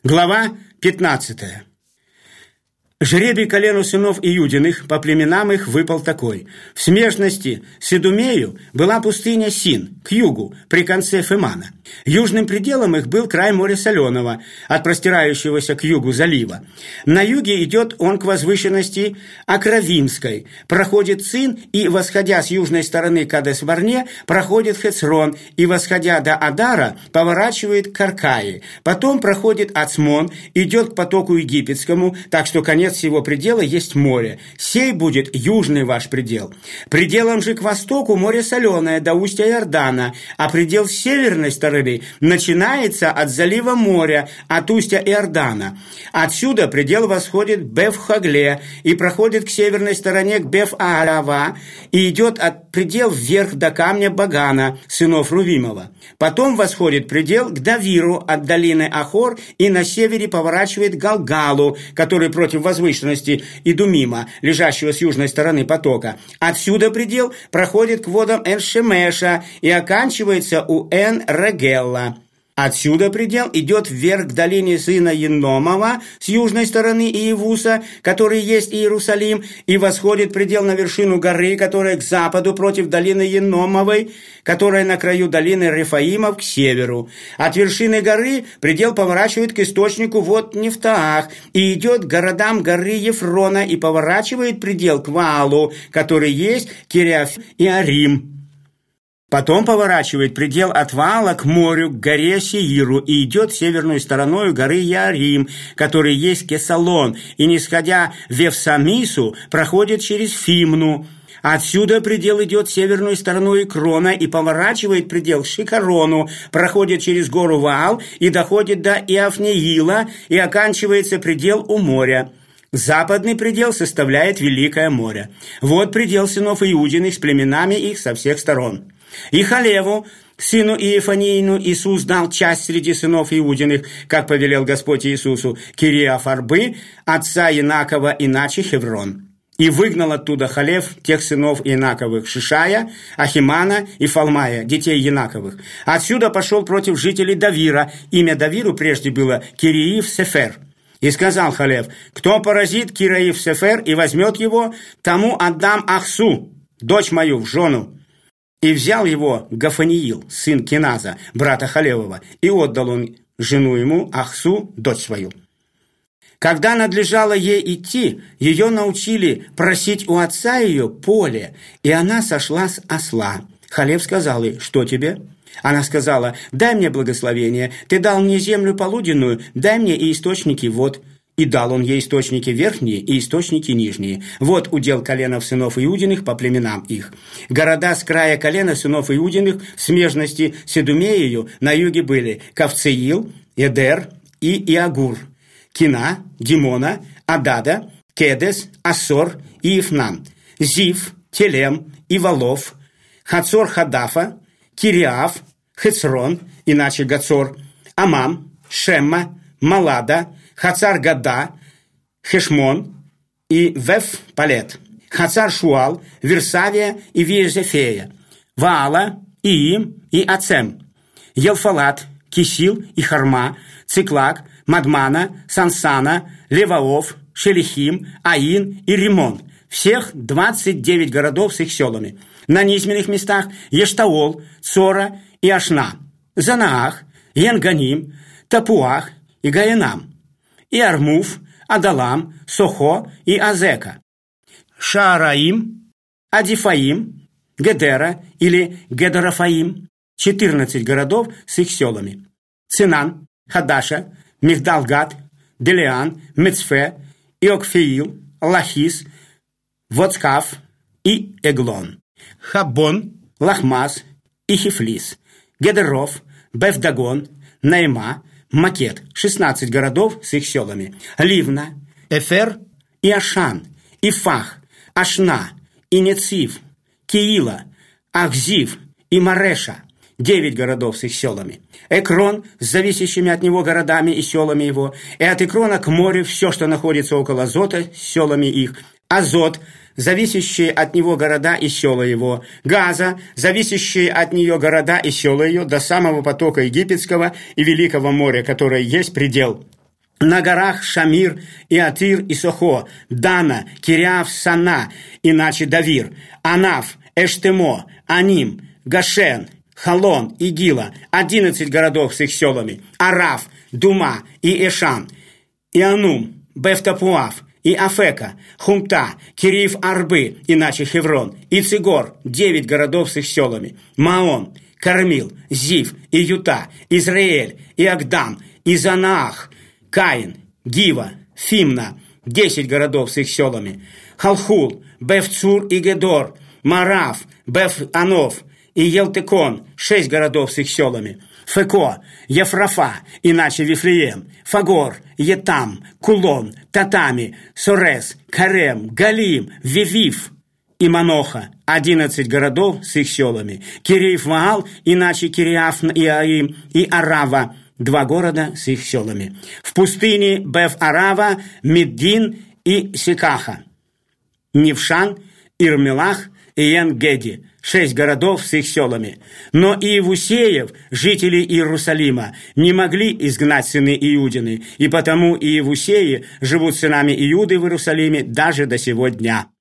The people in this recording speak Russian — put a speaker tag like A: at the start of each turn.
A: Глава 15. Жребий колену сынов Иудиных по племенам их выпал такой. В смежности с Идумею была пустыня Син, к югу, при конце Фемана. Южным пределом их был край моря Соленого, от простирающегося к югу залива. На юге идет он к возвышенности Акравимской, проходит Цин и, восходя с южной стороны Кадес-Барне, проходит Хецрон и, восходя до Адара, поворачивает к Каркаи. Потом проходит Ацмон, идет к потоку египетскому, так что конец всего предела есть море. Сей будет южный ваш предел. Пределом же к востоку море Соленое до устья Иордана, а предел северной стороны начинается от залива моря, от устья Иордана. Отсюда предел восходит к Беф-Хагле и проходит к северной стороне к Беф-Аарава и идет от предел вверх до камня Багана, сынов Рувимова. Потом восходит предел к Давиру от долины Ахор и на севере поворачивает к Галгалу, который против возвышенности Идумима, лежащего с южной стороны потока. Отсюда предел проходит к водам Эн-Шемеша и оканчивается у Эн-Регелла. Отсюда предел идет вверх к долине сына Еномова с южной стороны Иевуса, который есть Иерусалим, и восходит предел на вершину горы, которая к западу против долины Еномовой, которая на краю долины Рефаимов к северу. От вершины горы предел поворачивает к источнику вод Нефтаах и идет к городам горы Ефрона и поворачивает предел к Ваалу, который есть Кириаф и Арим. Потом поворачивает предел от Ваала к морю, к горе Сеиру, и идет северной стороной горы Яарим, который есть Кесалон, и, нисходя в Евсамису, проходит через Фимну. Отсюда предел идет северной стороной Икрона и поворачивает предел к Шикарону, проходит через гору Ваал и доходит до Иофнеила, и оканчивается предел у моря. Западный предел составляет Великое море. Вот предел сынов Иудиных с племенами их со всех сторон. И Халеву, сыну Иефаниину, Иисус дал часть среди сынов Иудиных, как повелел Господь Иисусу, Кириаф-Арбы, отца Инакова, иначе Хеврон. И выгнал оттуда Халев тех сынов Инаковых Шишая, Ахимана и Фалмая, детей Инаковых. Отсюда пошел против жителей Давира. Имя Давиру прежде было Кирииф-Сефер. И сказал Халев: кто поразит Кирииф-Сефер и возьмет его, тому отдам Ахсу, дочь мою, в жену. И взял его Гафаниил, сын Кеназа, брата Халевова, и отдал он жену ему, Ахсу, дочь свою. Когда надлежало ей идти, ее научили просить у отца ее поле, и она сошла с осла. Халев сказал ей: что тебе? Она сказала: дай мне благословение, ты дал мне землю полуденную, дай мне и источники вод. И дал он ей источники верхние и источники нижние. Вот удел коленов сынов Иудиных по племенам их. Города с края колена сынов Иудиных в смежности с Идумеею на юге были Кавцеил, Эдер и Иагур, Кина, Димона, Адада, Кедес, Ассор и Ифнан, Зив, Телем, Ивалов, Хацор-Хадафа, Кириаф, Хецрон, иначе Гацор, Амам, Шемма, Малада, Хацар-Гада, Хешмон и Веф-Палет, Хацар-Шуал, Версавия и Виезефея, Ваала, Иим и Ацем, Елфалат, Кисил и Харма, Циклак, Мадмана, Сансана, Леваов, Шелихим, Аин и Римон. Всех 29 городов с их селами. На низменных местах Ештаол, Цора и Ашна, Занаах, Енганим, Тапуах и Гаенам, и Армуф, Адалам, Сохо и Азека, Шаараим, Адифаим, Гедера или Гедерафаим, 14 городов с их селами, Цинан, Хадаша, Мигдалгад, Делиан, Мецфе, Иокфеил, Лахис, Воцкав и Эглон, Хаббон, Лахмас и Хифлис, Гедеров, Бефдагон, Наима, Макет, 16 городов с их селами, Ливна, Эфер и Ашан, Ифах, Ашна, и Нецив, Киила, Ахзив и Мареша, 9 городов с их селами, Экрон с зависящими от него городами и селами его, и от Экрона к морю все, что находится около Азота, с селами их, Азот, зависящие от него города и села его, Газа, зависящие от нее города и села ее, до самого потока Египетского и Великого моря, которое есть предел На горах Шамир и Атир и Сохо, Дана, Кириав, Сана, иначе Давир, Анаф, Эштемо, Аним, Гашен, Халон и Гила, 11 городов с их селами, Араф, Дума и Эшан, и Анум, Бефтапуав, и Афека, Хумта, Кириев-Арбы, иначе Хеврон, и Цигор, 9 городов с их селами, Маон, Кармил, Зив, и Юта, Израиль, и Агдам, и Занаах, Каин, Гива, Фимна, 10 городов с их селами, Халхул, Бефцур и Гедор, Мараф, Беф-Анов и Елтекон, 6 городов с их селами, Феко, Ефрафа, иначе Вифлеем, Фагор, Етам, Кулон, Татами, Сорес, Карем, Галим, Вивив и Маноха, 11 городов с их селами, Кириев-Ваал, иначе Кириаф-Иаим и Арава, 2 города с их селами. В пустыне Беф-Арава, Миддин и Сикаха, Нившан, Ирмелах и Ен-Геди, 6 городов с их селами. Но Иевусеев, жители Иерусалима, не могли изгнать сыны Иудины, и потому Иевусеи живут сынами Иуды в Иерусалиме даже до сего дня.